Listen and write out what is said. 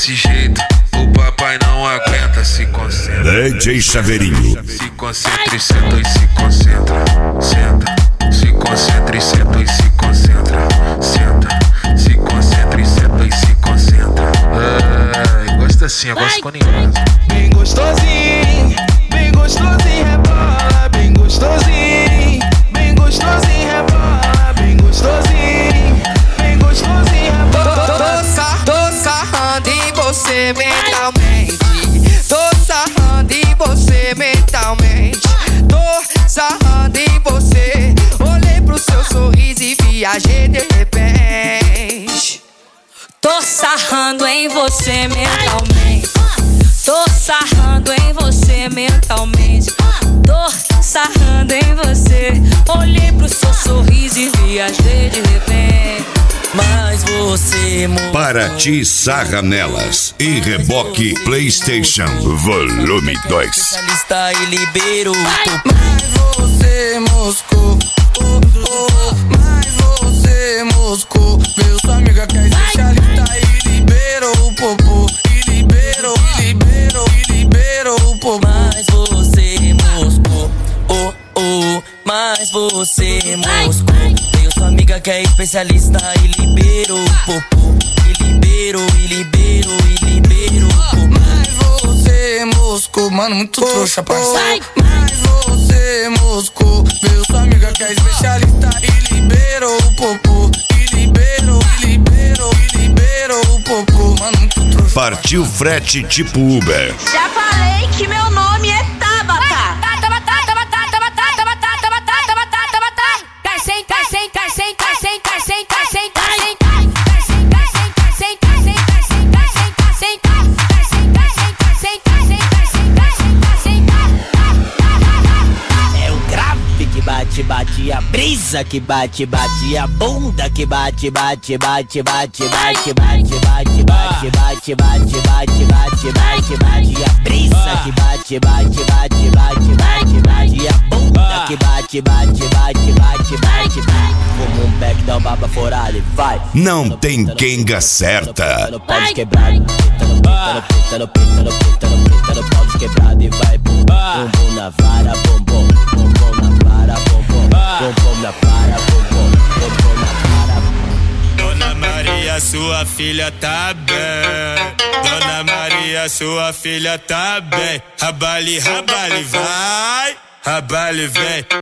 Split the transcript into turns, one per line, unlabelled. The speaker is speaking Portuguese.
desse jeito, o papai não aguenta. Se concentra,
DJ Chaveirinho.
se concentra e senta e se concentra. Senta, se concentra e senta e se concentra. Senta, se concentra e senta e se concentra. Ai, gosta assim, eu gosto quando engana.
Bem gostosinho, rebola, bem gostosinho, rebola, bem gostosinho, rebola.
Tô sarrando em você mentalmente, tô sarrando em você mentalmente, tô sarrando em você. Olhei pro seu sorriso e viajei de repente.
Tô sarrando em você mentalmente, tô sarrando em você mentalmente, tô sarrando em você. Olhei pro seu sorriso e viajei de repente.
Mas você
Paraty Sarra Nelas e Reboque PlayStation Volume 2.
especialista e liberou. Mas você moscou, mas você moscou. Veio sua amiga que é especialista e liberou o popô. E liberou o popô. Mas você moscou, mas você moscou. Veio sua amiga que é especialista e liberou o popô. E liberou o popô. Mas você moscou, mano, muito trouxa, parceiro. Mas você moscou. Veio sua amiga que é especialista e liberou o popô. E liberou o popô, mano, muito trouxa.
Partiu frete tipo Uber.
Já falei que meu nome é Tabata.
É o grave que bate, bate, a brisa que bate, bate, a bunda que bate, bate, bate, bate, bate, bate, bate, bate, bate, bate, bate, bate, bate, bate, a brisa que bate, bate, bate, bate, bate, bate, a bunda que bate, bate, bate, bate, bate, bate. Como um back da baba forada e vai.
Não tem quenga certa.
No pau quebrado, no pau quebrado e vai bum, bum, bum na vara, bum, bum, bum, bum na vara, bum, bum, bum, bum na vara, bum, bum, bum, bum na vara.
Dona Maria, sua filha tá bem. Dona Maria, sua filha tá bem. Rabale, rabale, vai. Rabale, vem.